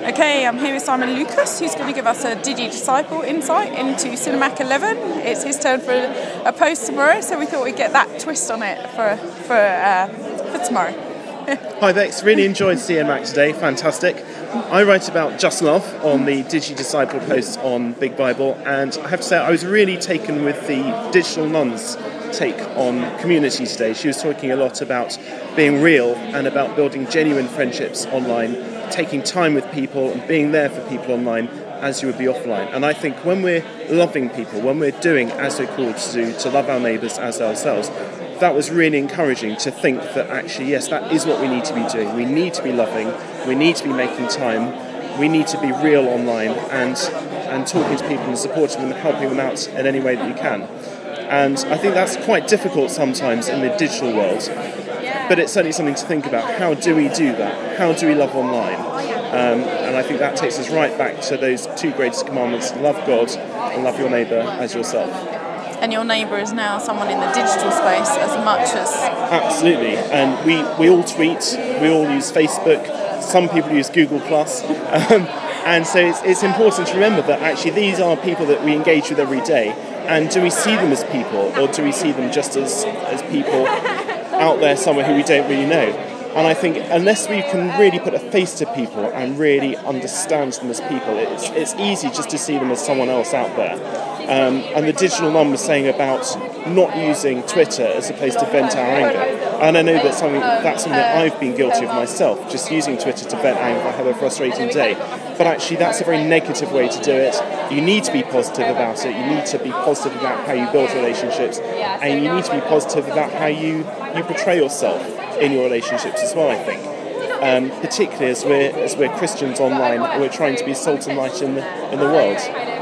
Okay, I'm here with Simon Lucas, who's going to give us a Digi Disciple insight into Cinemac 11. It's his turn for a post tomorrow, so we thought we'd get that twist on it for tomorrow. Hi Bex, really enjoyed Cinemac today, fantastic. I write about Just Love on the Digi Disciple post on Big Bible, and I have to say I was really taken with the Digital Nun's take on community today. She was talking a lot about being real and about building genuine friendships online, taking time with people and being there for people online as you would be offline. And I think when we're loving people, when we're doing as we're called to do, to love our neighbours as ourselves, that was really encouraging to think that actually, yes, that is what we need to be doing. We need to be loving, we need to be making time, we need to be real online and talking to people and supporting them and helping them out in any way that you can. And I think that's quite difficult sometimes in the digital world, but it's certainly something to think about. How do we do that? How do we love online? And I think that takes us right back to those two greatest commandments: love God and love your neighbour as yourself. And your neighbour is now someone in the digital space as much as... Absolutely, and we all tweet, we all use Facebook, some people use Google+, and so it's important to remember that actually these are people that we engage with every day. And do we see them as people, or do we see them just as people out there somewhere who we don't really know? And I think unless we can really put a face to people and really understand them as people, it's easy just to see them as someone else out there. And the Digital Nun was saying about not using Twitter as a place to vent our anger. And I know that's something that I've been guilty of myself, just using Twitter to vent anger if I have a frustrating day. But actually that's a very negative way to do it. You need to be positive about it. You need to be positive about how you build relationships. And you need to be positive about how you portray yourself in your relationships as well, I think. Particularly as we're Christians online, and we're trying to be salt and light in the world.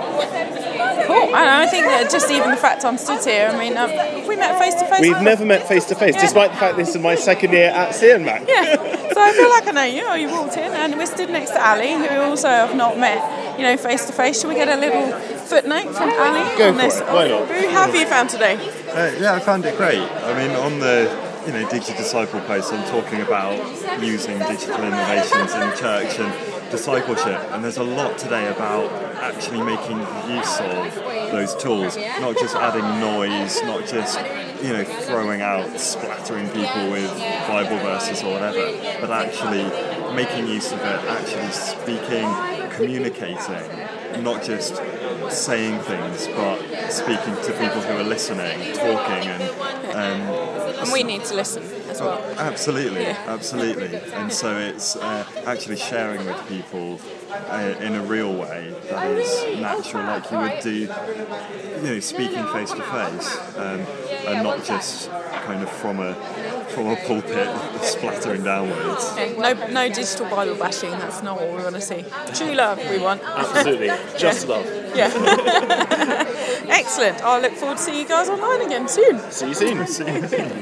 Cool. And I think that just even the fact I'm stood here, I mean, have we met face to face? We've never met face to face, despite the fact this is my second year at Cinemac. Yeah. So I feel like I know you. You walked in, and we're stood next to Ali, who also have not met, face to face. Shall we get a little footnote from Ali Go on for this? it. Why not? Who have you found today? Yeah, I found it great. I mean, on the Digi Disciple post, I'm talking about using digital innovations in church and discipleship, and there's a lot today about actually making use of those tools, not just adding noise, not just throwing out, splattering people with Bible verses or whatever, but actually making use of it, actually speaking, communicating, not just saying things, but speaking to people who are listening, talking, and we need to listen as well. Absolutely. And so it's actually sharing with people in a real way that is natural, like you would do, speaking face to face, and not just kind of from a pulpit splattering downwards. Okay. No digital Bible bashing. That's not what we want to see. True love, we want. Absolutely, just love. Yeah. Excellent. I'll look forward to seeing you guys online again soon. See you soon.